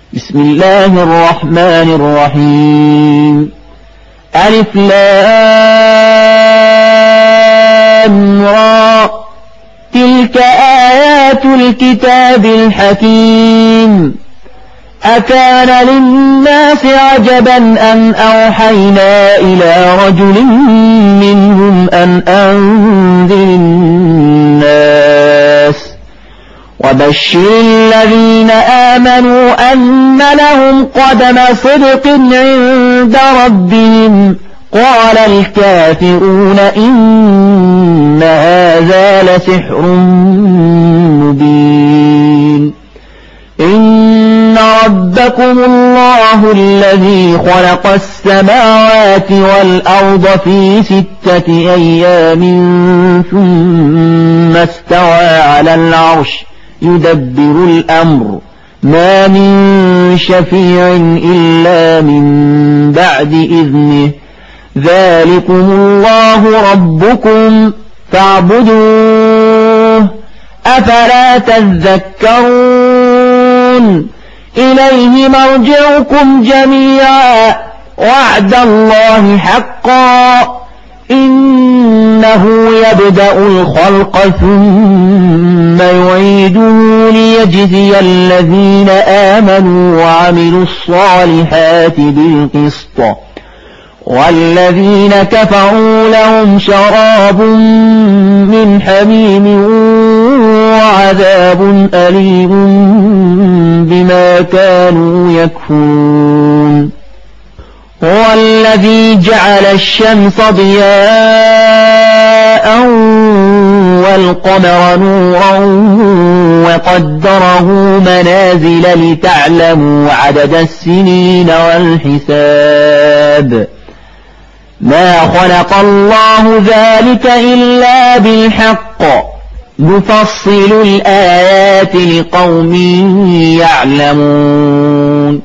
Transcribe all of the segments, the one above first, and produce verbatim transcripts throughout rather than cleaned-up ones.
بسم الله الرحمن الرحيم ألف لام را تلك آيات الكتاب الحكيم أكان للناس عجبا أن أوحينا إلى رجل منهم أن أنذر الناس وبشر الذين آمنوا أن لهم قدم صدق عند ربهم قال الكافرون إن هذا لسحر مبين إن ربكم الله الذي خلق السماوات والأرض في ستة أيام ثم استوى على العرش يدبر الأمر ما من شفيع إلا من بعد إذنه ذلكم الله ربكم فاعبدوه أفلا تذكرون إليه مرجعكم جميعا وعد الله حقا إنه يبدأ الخلق ثم يعيده ليجزي الذين آمنوا وعملوا الصالحات بالقسط والذين كفروا لهم شراب من حميم وعذاب أليم بما كانوا يكفرون هو الذي جعل الشمس ضياء والقمر نورا وقدره منازل لتعلموا عدد السنين والحساب ما خلق الله ذلك إلا بالحق نفصل الآيات لقوم يعلمون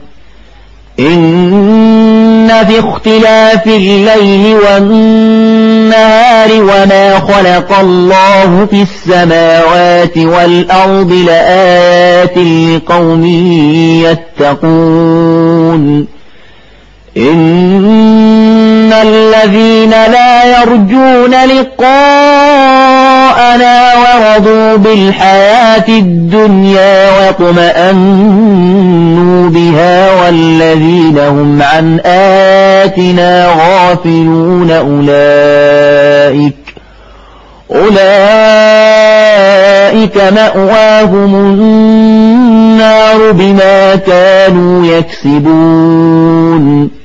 إن في اختلاف الليل والنهار وما خلق الله في السماوات والأرض لآيات لقوم يتقون إن الذين لا يرجون لقاءنا ورضوا بالحياة الدنيا واطمأنوا بها والذين هم عن آياتنا غافلون أولئك أولئك مأواهم النار بما كانوا يكسبون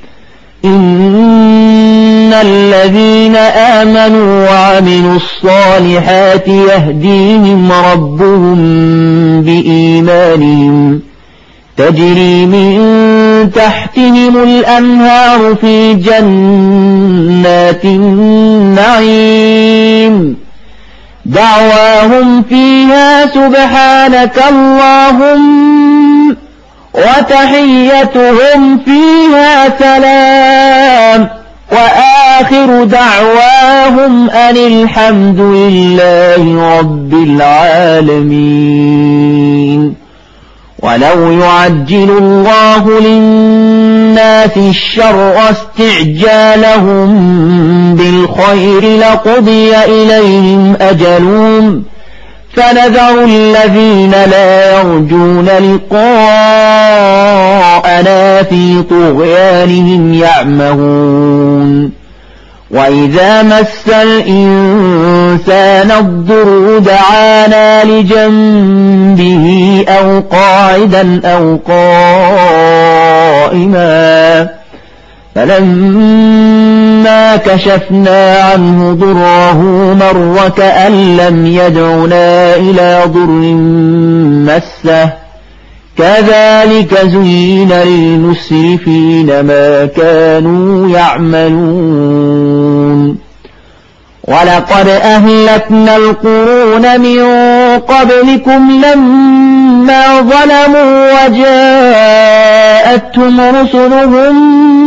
إن الذين آمنوا وعملوا الصالحات يهديهم ربهم بإيمانهم تجري من تحتهم الأنهار في جنات النعيم دعواهم فيها سبحانك اللهم وتحيتهم فيها سلام وآخر دعواهم أن الحمد لله رب العالمين ولو يعجل الله للناس الشر استعجالهم بالخير لقضي إليهم أجلهم فنذر الذين لا يرجون لقاءنا في طغيانهم يعمهون وإذا مس الإنسان الضر دعانا لجنبه أو قاعدا أو قائما فلما كشفنا عنه ضره مر كأن لم يدعنا إلى ضر مسه كذلك زين للمسرفين ما كانوا يعملون ولقد أهلكنا القرون من قبلكم لما ظلموا وجاءتهم رسلهم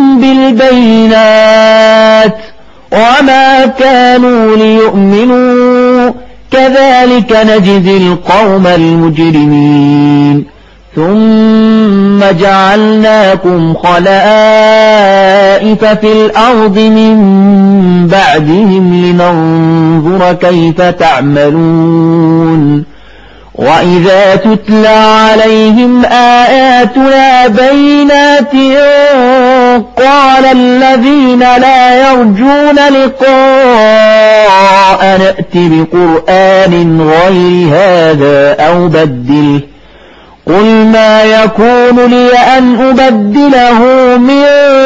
بالبينات وما كانوا ليؤمنوا كذلك نجزي القوم المجرمين ثم ثم جعلناكم خلائف في الأرض من بعدهم لننظر كيف تعملون وإذا تتلى عليهم آياتنا بينات قال الذين لا يرجون لقاء نأت بقرآن غير هذا أو بدله قل ما يكون لي أن أبدله من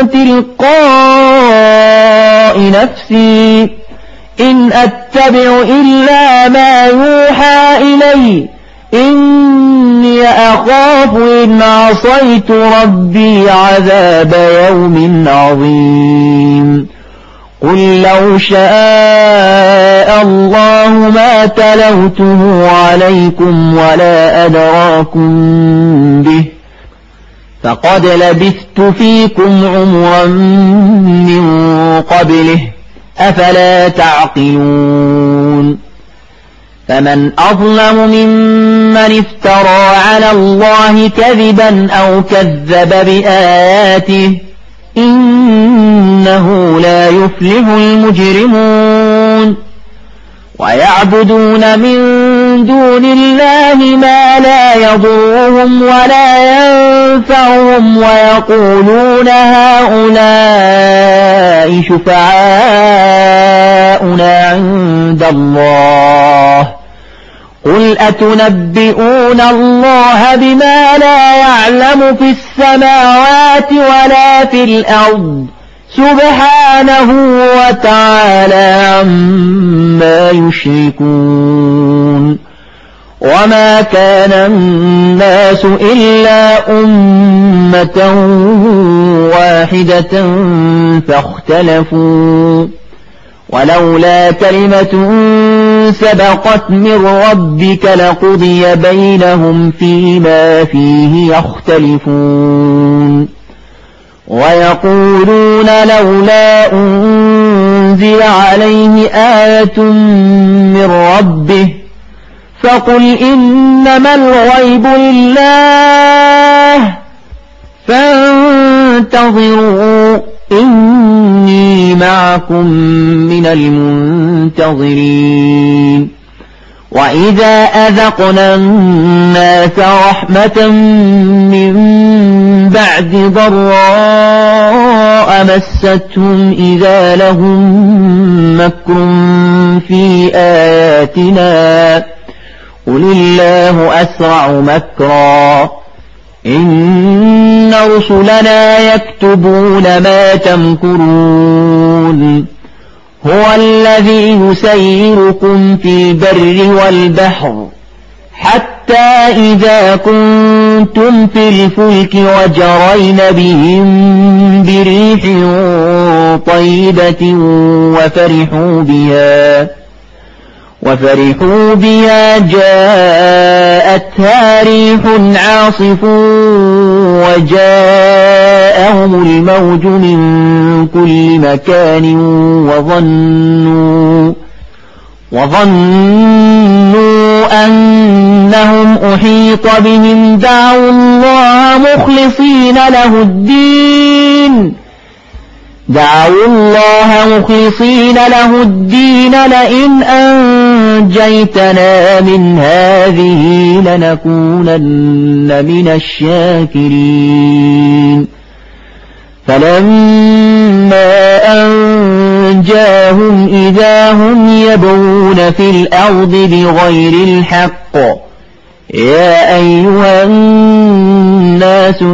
تلقاء نفسي إن أتبع إلا ما يوحى إلي إني أخاف إن عصيت ربي عذاب يوم عظيم قل لو شاء الله ما تلوته عليكم ولا أدراكم به فقد لبثت فيكم عمرا من قبله أفلا تعقلون فمن أظلم ممن افترى على الله كذبا أو كذب بآياته إنه لا يفلح المجرمون ويعبدون من دون الله ما لا يضرهم ولا ينفعهم ويقولون هؤلاء شفعاؤنا عند الله قل أتنبئون الله بما لا يعلم في السماوات ولا في الأرض سبحانه وتعالى عما يشركون وما كان الناس إلا أمة واحدة فاختلفوا ولولا كلمة سبقت من ربك لقضي بينهم فيما فيه يختلفون ويقولون لولا أنزل عليه آية من ربه فقل إنما الغيب لله فانتظروا إني معكم من المنتظرين وإذا أذقنا الناس رحمة من بعد ضراء مستهم إذا لهم مكر في آياتنا قل الله أسرع مكرا إن رسلنا يكتبون ما تمكرون هو الذي يسيركم في البر والبحر حتى إذا كنتم في الفلك وجرين بهم بريح طيبة وفرحوا بها وفرحوا بها جاءتها ريح عاصف وجاءهم الموج من كل مكان وظنوا وظنوا أنهم أحيط بهم دعوا الله مخلصين له الدين دعوا الله مخلصين له الدين لئن أنجيتنا من هذه لنكونن من الشاكرين فلما أنجاهم إذا هم يبغون في الأرض بغير الحق يا أيها الناس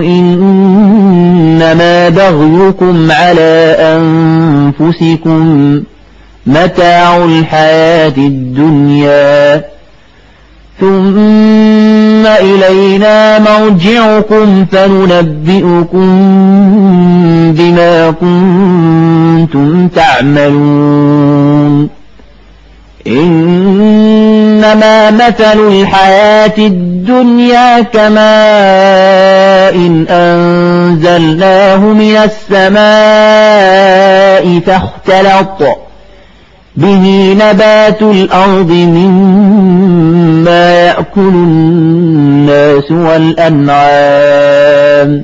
إنما بغيكم على أنفسكم متاع الحياة الدنيا ثم إلينا مرجعكم فننبئكم بما كنتم تعملون إنما مثل الحياة الدنيا كماء إن أنزلناه من السماء فاختلط به نبات الأرض مما يأكل الناس والأنعام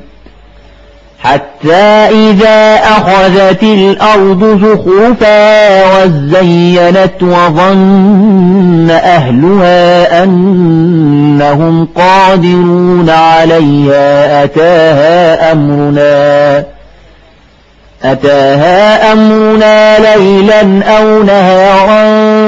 حتى إذا أخذت الأرض زخرفا وزينت وظن أهلها أنهم قادرون عليها أتاها أمرنا أتاها أمرنا ليلا أو نهارا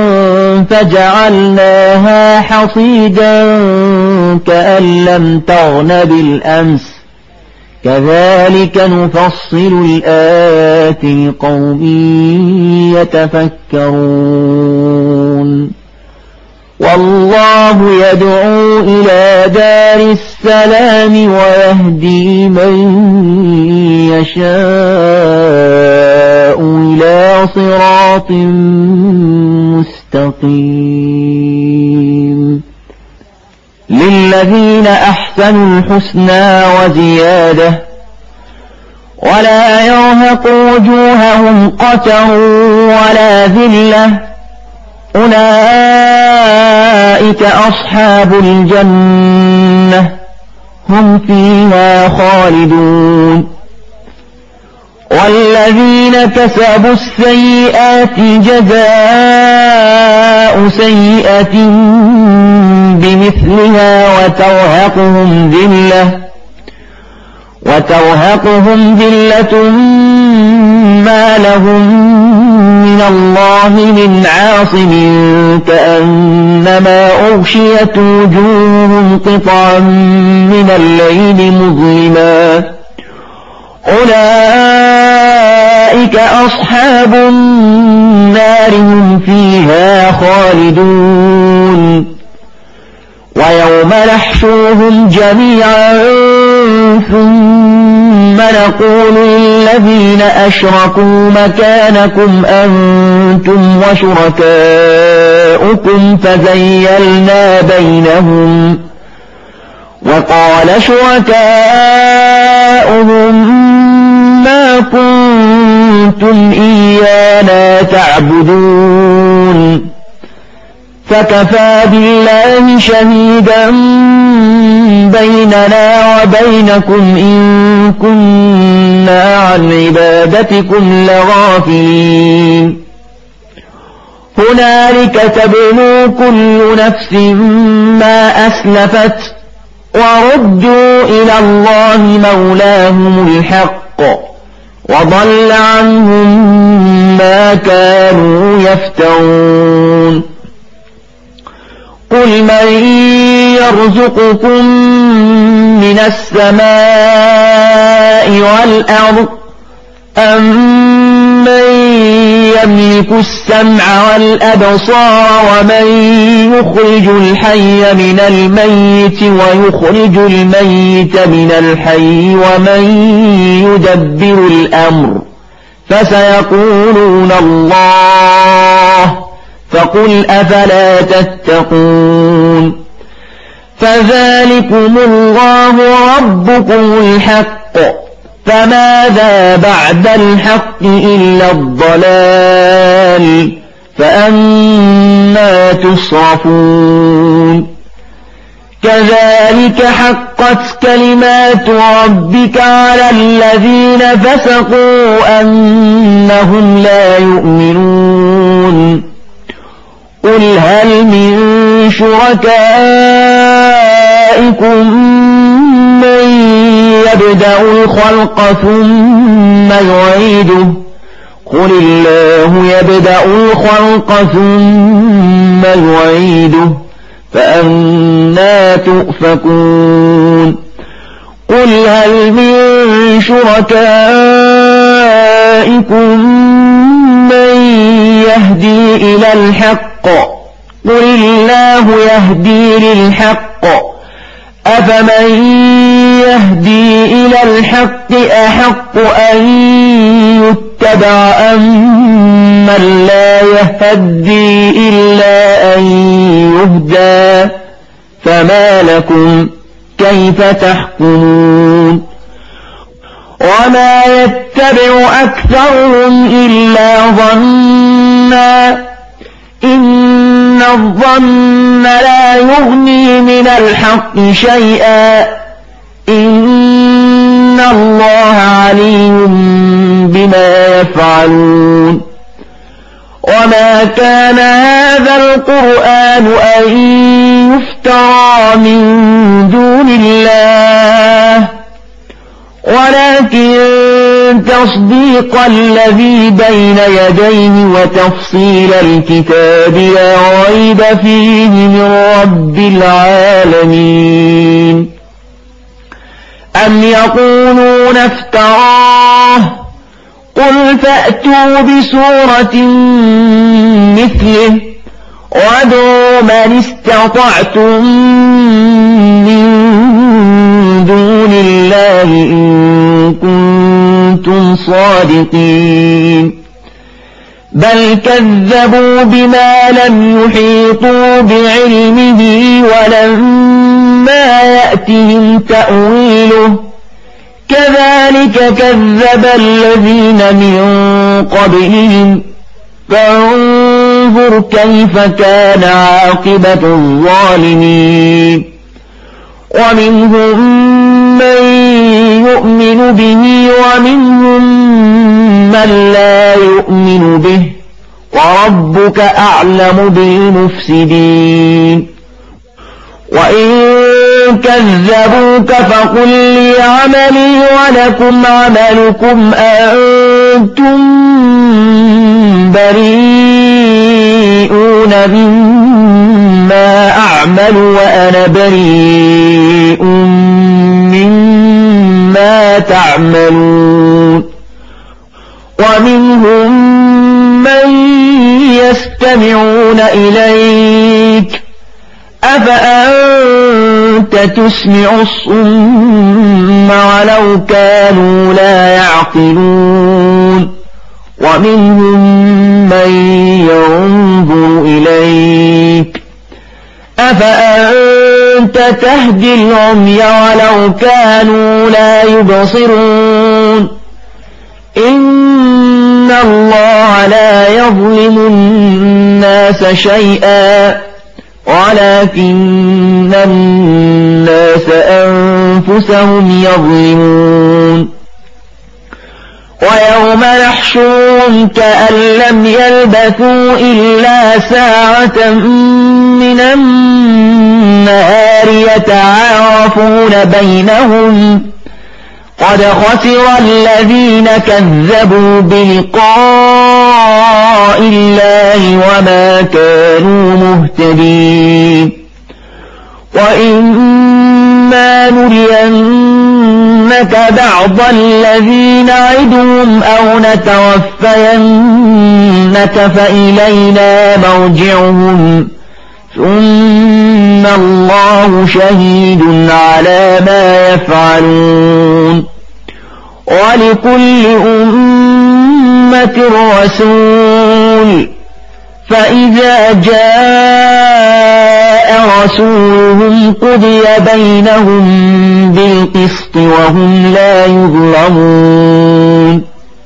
فجعلناها حصيدا كأن لم تغن بالأمس كذلك نفصل الآيات لقوم يتفكرون والله يدعو إلى دار السلام ويهدي من يشاء إلى صراط مستقيم للذين أحسنوا الحسنى وزيادة ولا يرهق وجوههم قتر ولا ذلة أولئك أصحاب الجنة هم فيها خالدون والذين كسبوا السيئات جزاء سيئة بمثلها وترهقهم ذلة وترهقهم ذلة ما لهم من الله من عاصم كأنما أغشيت وجوههم قطعا من الليل مظلما أولئك أصحاب النار هم فيها خالدون ويوم نحشرهم جميعا ثم نقول للذين أشركوا مكانكم أنتم وشركاؤكم فزيلنا بينهم وقال شركاؤهم ما كنتم إيانا تعبدون فكفى بالله شهيدا بيننا وبينكم إن كنا عن عبادتكم لغافلين هنالك تبلو كل نفس ما أسلفت وردوا إلى الله مولاهم الحق وضل عنهم ما كانوا يفترون قل من يرزقكم من السماء والأرض أم من يملك السمع والأبصار ومن يخرج الحي من الميت ويخرج الميت من الحي ومن يدبر الأمر فسيقولون الله فقل أفلا تتقون فذلكم الله ربكم الحق فماذا بعد الحق إلا الضلال فأنى تصرفون كذلك حقت كلمات ربك على الذين فسقوا أنهم لا يؤمنون قل هل من شركائكم من يبدأ الخلق ثم يعيده قل الله يبدأ الخلق ثم يعيده فأنى تؤفكون قل هل من شركائكم من يهدي إلى الحق قل الله يهدي للحق أفمن يهدي إلى الحق أحق أن يتبع أم من لا يهدي إلا أن يهدى فما لكم كيف تحكمون وما يتبع أكثرهم إلا ظنا الظن لا يغني من الحق شيئا إن الله عليم بما يفعلون وما كان هذا القرآن أن يفترى من دون الله ولكن تصديق الذي بين يديه وتفصيل الكتاب لا ريب فيه من رب العالمين. أم يقولون افتراه قل فأتوا بسورة مثله وادعوا من استطعتم من دون الله إن كنتم صادقين بل كذبوا بما لم يحيطوا بعلمه ولما يأتهم تأويله كذلك كذب الذين من قبلهم فانظر كيف كان عاقبة الظالمين. ومنهم من يؤمن به ومنهم من لا يؤمن به وربك أعلم بالمفسدين. وإن كذبوك فقل لي عملي ولكم عملكم أنتم بريئون مما أعمل وأنا بريء مما تعملون. ومنهم من يستمعون إليك أفأنت تسمع الصم ولو كانوا لا يعقلون. ومنهم من ينظر إليك أفأنت تهدي العمي ولو كانوا لا يبصرون. إن الله لا يظلم الناس شيئا ولكن الناس أنفسهم يظلمون. ويوم نحشرهم كأن لم يلبثوا إلا ساعة من النهار يتعارفون بينهم قد خسر الذين كذبوا بلقاء الله وما كانوا مهتدين. وإما نرينك بعض الذي نعدهم أو نتوفينك فإلينا مرجعهم ثم الله شهيد على ما يفعلون. ولكل أمة رسول فإذا جاء رسولهم قضي بينهم بالقسط وهم لا يظلمون.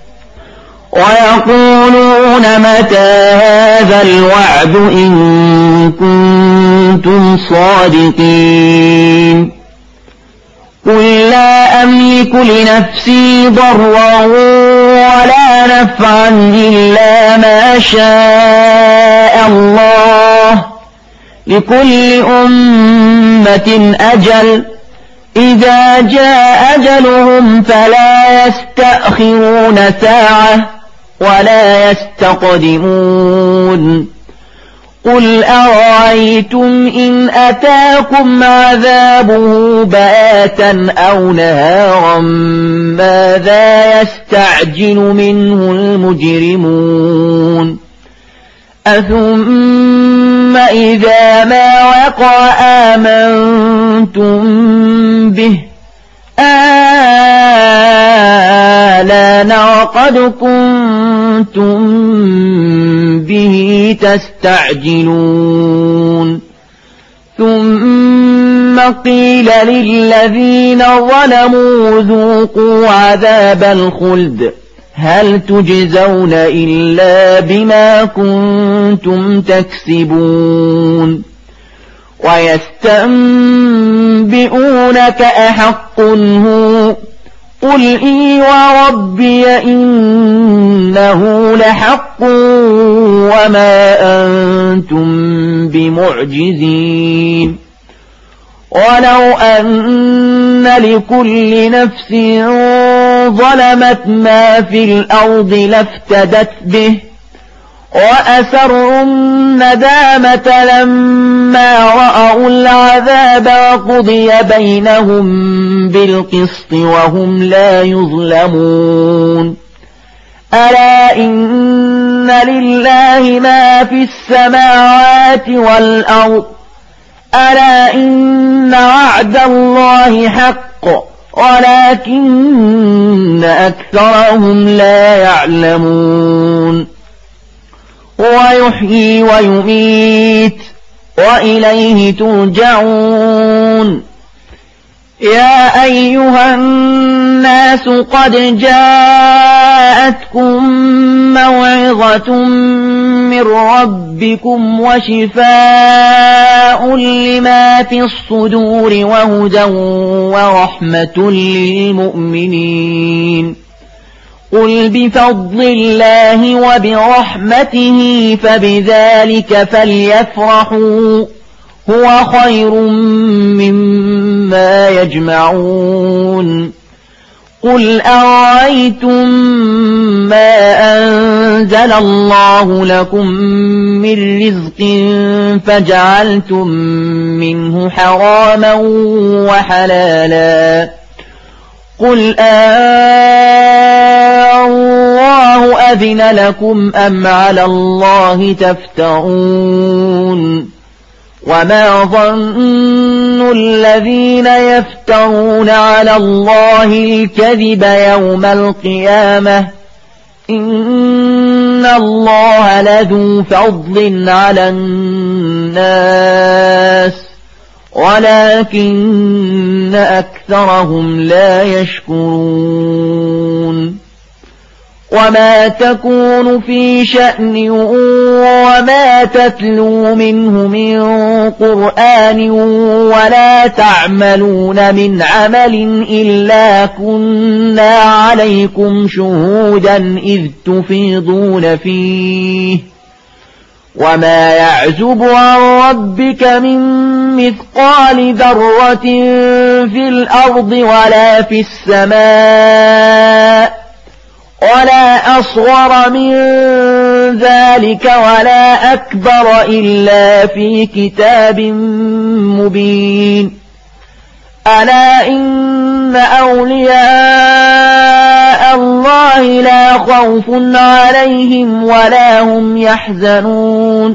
ويقولون متى هذا الوعد إن كنتم صادقين قل لا أملك لنفسي ضرا ولا نفعا إلا ما شاء الله لكل أمة أجل إذا جاء أجلهم فلا يستأخرون ساعة ولا يستقدمون. قل أرأيتم إن أتاكم عذابه بآتا أو نهارا ماذا يستعجل منه المجرمون. أثم إذا ما وقع آمنتم به آلان وقد كنتم به تستعجلون. ثم قيل للذين ظلموا ذوقوا عذاب الخلد هل تجزون إلا بما كنتم تكسبون ويستنبئونك أحق هو قل إي وربي إنه لحق وما أنتم بمعجزين ولو أن لكل نفس ظلمت ما في الأرض لافتدت به وأسروا الندامة لما رأوا العذاب وقضي بينهم بالقسط وهم لا يظلمون ألا إن لله ما في السماوات والأرض ألا إن وعد الله حق ولكن أكثرهم لا يعلمون ويحيي ويميت وإليه ترجعون يا أيها الناس قد جاءتكم موعظة من ربكم وشفاء لما في الصدور وهدى ورحمة للمؤمنين قل بفضل الله وبرحمته فبذلك فليفرحوا هو خير مما يجمعون قل أرأيتم ما أنزل الله لكم من رزق فجعلتم منه حراما وحلالا قل الله أذن لكم أم على الله تفترون وما ظن الذين يفترون على الله الكذب يوم القيامة إن الله لذو فضل على الناس ولكن أكثرهم لا يشكرون وما تكون في شأن وما تتلو منه من قرآن ولا تعملون من عمل إلا كنا عليكم شهودا إذ تفيضون فيه وما يعزب عن ربك من مثقال ذرة في الأرض ولا في السماء ولا أصغر من ذلك ولا أكبر إلا في كتاب مبين ألا إن أولياء الله لا خوف عليهم ولا هم يحزنون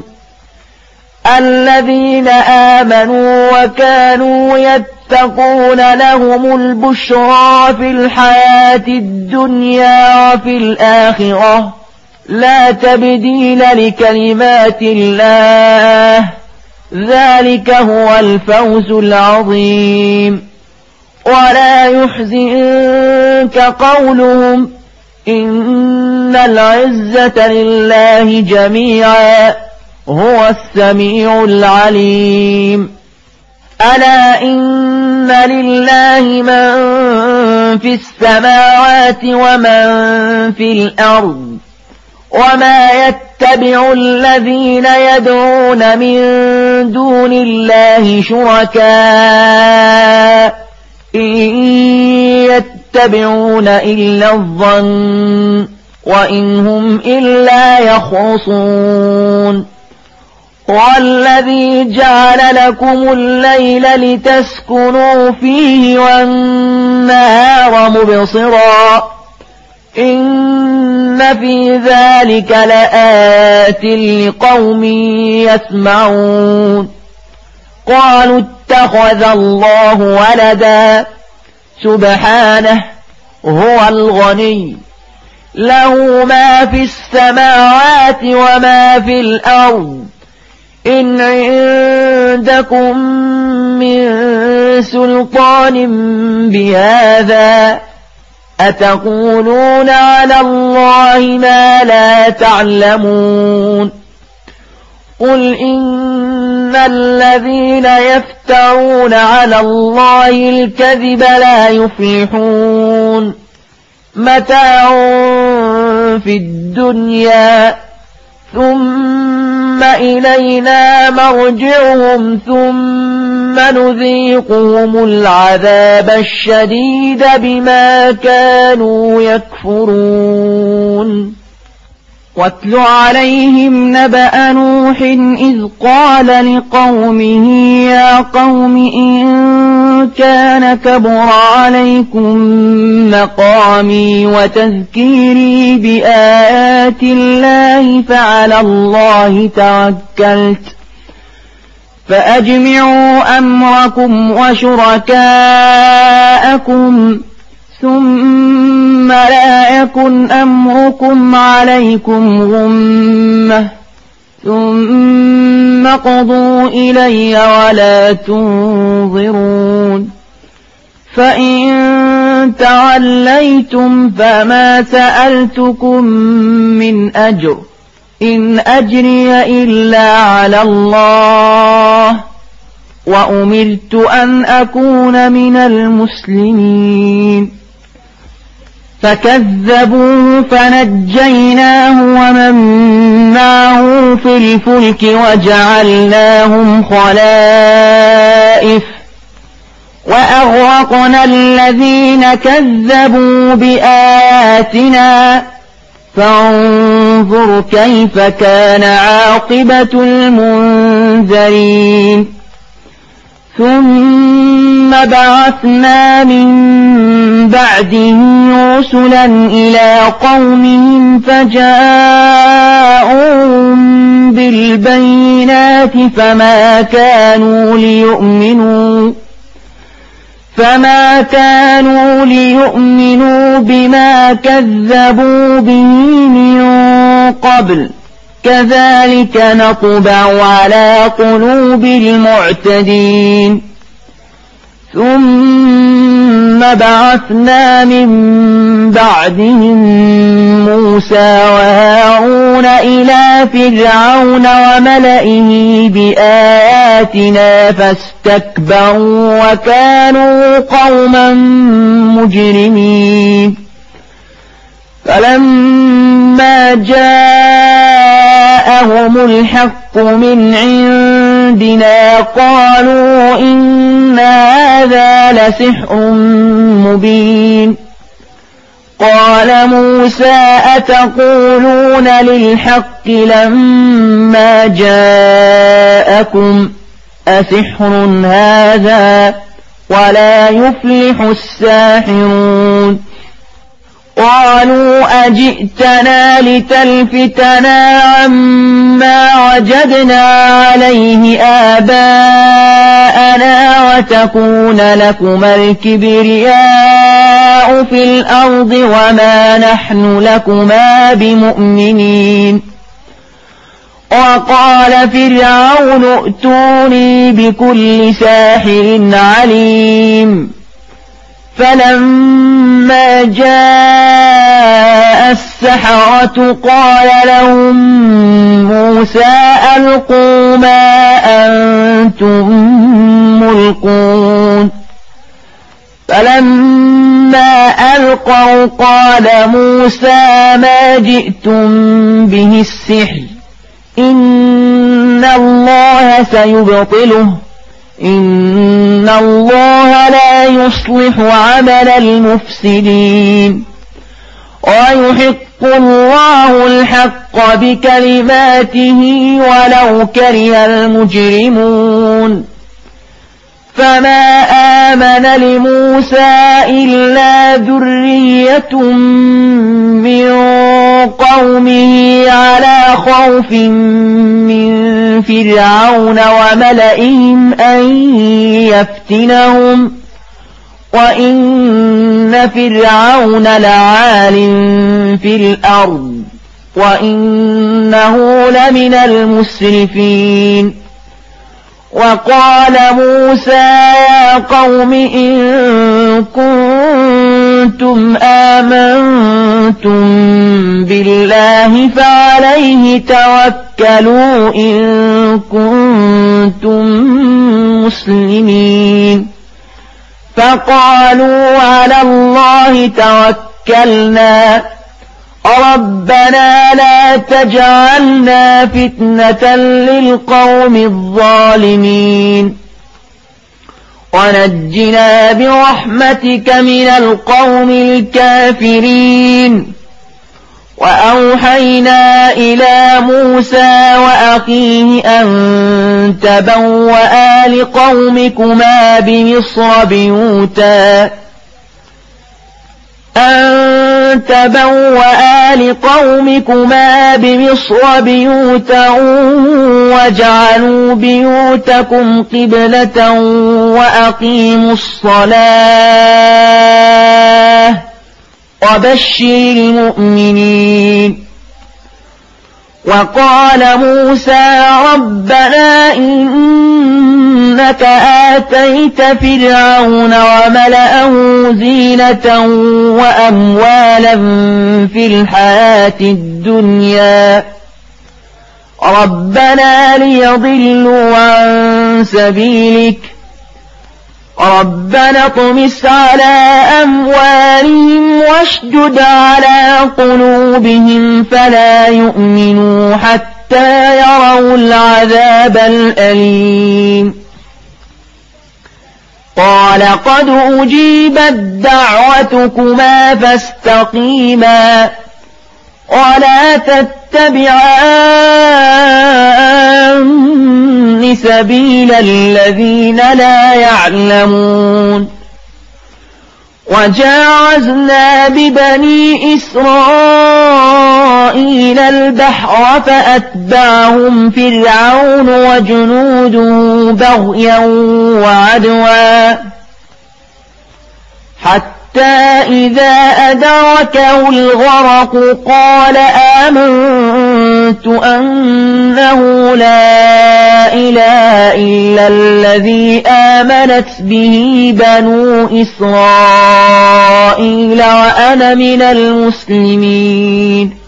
الذين آمنوا وكانوا يتقون لهم البشرى في الحياة الدنيا وفي الآخرة لا تبديل لكلمات الله ذلك هو الفوز العظيم ولا يحزنك قولهم إن العزة لله جميعا هو السميع العليم ألا إن لله من في السماوات ومن في الأرض وما يتبع الذين يدعون من دون الله شركاء إن يتبعون إلا الظن وإن هم إلا يخرصون والذي جعل لكم الليل لتسكنوا فيه والنهار مبصرا إن في ذلك لآيات لقوم يسمعون قالوا اتخذ الله ولدا سبحانه هو الغني له ما في السماوات وما في الأرض إن عندكم من سلطان بهذا أتقولون على الله ما لا تعلمون قل إن الذين يفترون على الله الكذب لا يفلحون متاع في الدنيا ثم إلينا مرجعهم ثم نذيقهم العذاب الشديد بما كانوا يكفرون واتل عليهم نبأ نوح إذ قال لقومه يا قوم إن كان كبر عليكم مقامي وتذكيري بآيات الله فعلى الله توكلت فأجمعوا أمركم وشركاءكم ثم لا يكن أمركم عليكم غمة ثم قضوا إلي ولا تنظرون فإن توليتم فما سألتكم من أجر إن أجري إلا على الله وأمرت أن أكون من المسلمين فكذبوه فنجيناه ومن معه في الفلك وجعلناهم خلائف وأغرقنا الذين كذبوا بآياتنا فانظر كيف كان عاقبة المنذرين ثم بعثنا من بعدهم رسلا إلى قومهم فجاءوهم بالبينات فما كانوا ليؤمنوا فما كانوا ليؤمنوا بما كذبوا به من قبل كذلك نطبع على قلوب المعتدين ثم بعثنا من بعدهم موسى وهارون إلى فرعون وملئه بآياتنا فاستكبروا وكانوا قوما مجرمين فلما جاءهم الحق من عندنا قالوا إن هذا لسحر مبين قال موسى أتقولون للحق لما جاءكم أسحر هذا ولا يفلح الساحرون قالوا أجئتنا لتلفتنا عما وجدنا عليه آباءنا وتكون لكما الكبرياء في الأرض وما نحن لكما بمؤمنين وقال فرعون ائتوني بكل ساحر عليم فلما جاء السحرة قال لهم موسى ألقوا ما أنتم ملقون فلما ألقوا قال موسى ما جئتم به السحر إن الله سيبطله إن الله لا يصلح عمل المفسدين ويحق الله الحق بكلماته ولو كره المجرمون فما آمن لموسى إلا ذرية من قومه على خوف من فرعون وملئهم أن يفتنهم وإن فرعون لعال في الأرض وإنه لمن المسرفين وقال موسى يا قوم إن كنتم آمنتم بالله فعليه توكلوا إن كنتم مسلمين فقالوا على الله توكلنا ربنا لا تجعلنا فتنة للقوم الظالمين ونجنا برحمتك من القوم الكافرين وأوحينا إلى موسى وأخيه أن تبوأ لقومكما بمصر بيوتا أن تبوأ لقومكما بمصر بيوتا واجعلوا بيوتكم قبلة وأقيموا الصلاة وبشر المؤمنين وقال موسى ربنا إنك آتيت فرعون وملأه زينة وأموالا في الحياة الدنيا ربنا ليضلوا عن سبيلك ربنا اطمس على أموالهم واشدد على قلوبهم فلا يؤمنوا حتى يروا العذاب الأليم قال قد أجيبت دعوتكما فاستقيما ولا تتبعان سبيل الذين لا يعلمون وجاوزنا ببني إسرائيل البحر فأتبعهم فرعون وجنوده بغيا وعدوا حتى إذا أدركه الغرق قال آمنت أنه لا إله إلا الذي آمنت به بنو إسرائيل وأنا من المسلمين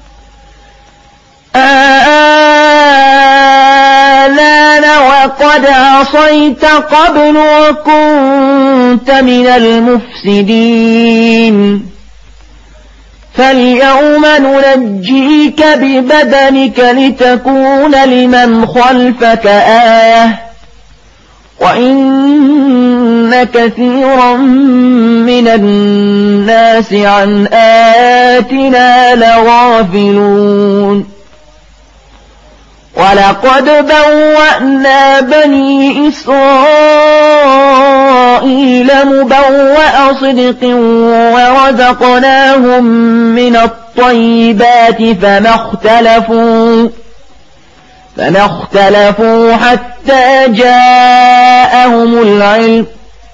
آلان وقد عصيت قبل وكنت من المفسدين فاليوم ننجيك ببدنك لتكون لمن خلفك آية وإن كثيرا من الناس عن آياتنا لغافلون ولقد بوأنا بني إسرائيل مبوأ صدق ورزقناهم من الطيبات فما اختلفوا فما اختلفوا حتى جاءهم العلم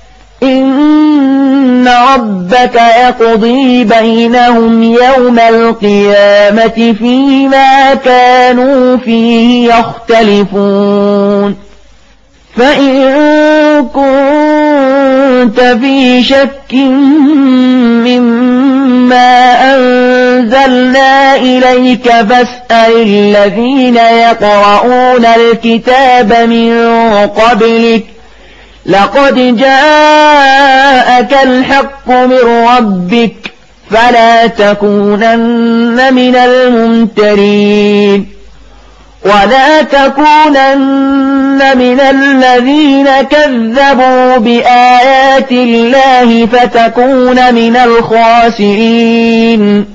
إن ربك يقضي بينهم يوم القيامة فيما كانوا فيه يختلفون فإن كنت في شك مما أنزلنا إليك فاسأل الذين يقرؤون الكتاب من قبلك لقد جاءك الحق من ربك فلا تكونن من الممترين ولا تكونن من الذين كذبوا بآيات الله فتكون من الخاسرين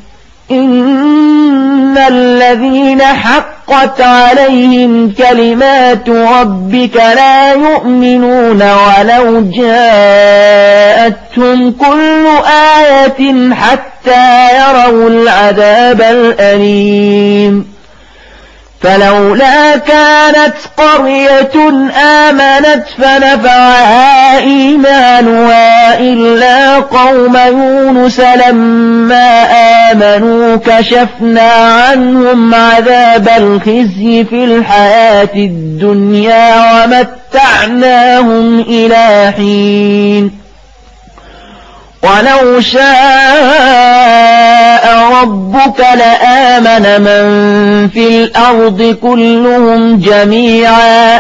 إن الذين حقت عليهم كلمات ربك لا يؤمنون ولو جاءتهم كل آية حتى يروا العذاب الأليم فلولا كانت قرية آمنت فنفعها إيمانها إلا قوم يونس لما آمنوا كشفنا عنهم عذاب الخزي في الحياة الدنيا ومتعناهم إلى حين ولو شاء ربك لآمن من في الأرض كلهم جميعا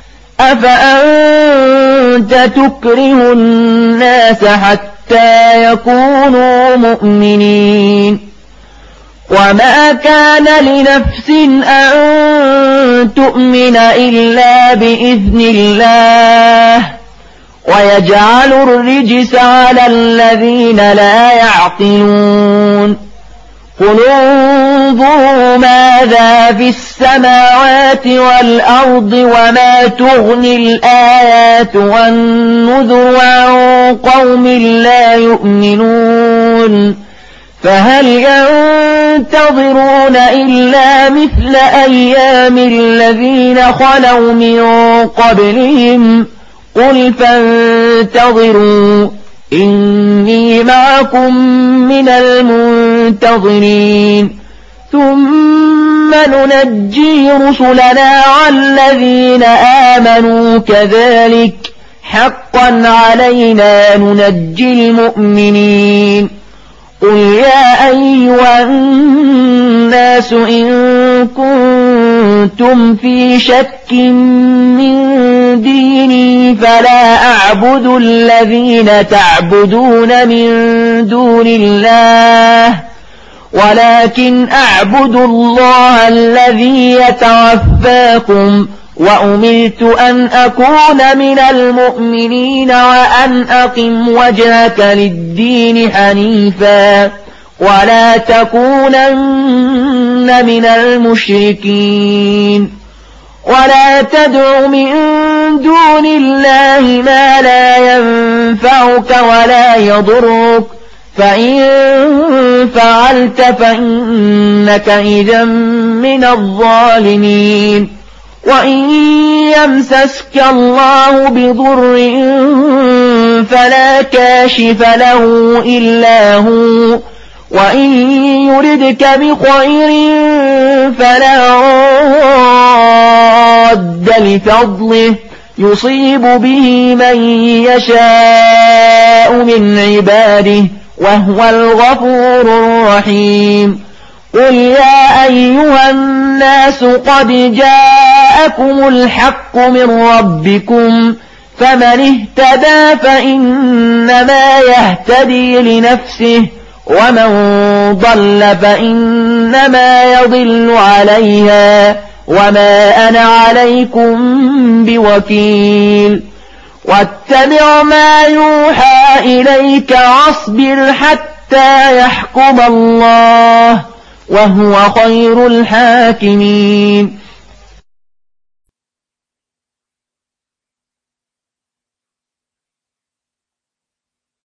أفأنت تكره الناس حتى يكونوا مؤمنين وما كان لنفس أن تؤمن إلا بإذن الله ويجعل الرجس على الذين لا يعقلون قل انظروا ماذا في السماوات والأرض وما تغني الآيات والنذر عن قوم لا يؤمنون فهل ينتظرون إلا مثل أيام الذين خلوا من قبلهم قل فانتظروا إني معكم من المنتظرين ثم ننجي رسلنا والذين آمنوا كذلك حقا علينا ننجي المؤمنين قل يا أيها الناس إن كنتم في شك من ديني فلا أعبد الذين تعبدون من دون الله ولكن أعبد الله الذي يتوفاكم وأمرت أن أكون من المؤمنين وأن أقم وجهك للدين حنيفا ولا تكونن من المشركين ولا تدع من دون الله ما لا ينفعك ولا يضرك فإن فعلت فإنك إذا من الظالمين وإن يمسسك الله بضر فلا كاشف له إلا هو وإن يردك بخير فلا راد لفضله يصيب به من يشاء من عباده وهو الغفور الرحيم قل يا أيها الناس قد جاءكم الحق من ربكم فمن اهتدى فإنما يهتدي لنفسه ومن ضل فإنما يضل عليها وما أنا عليكم بوكيل واتبع ما يوحى إليك واصبر حتى يحكم الله وهو خير الحاكمين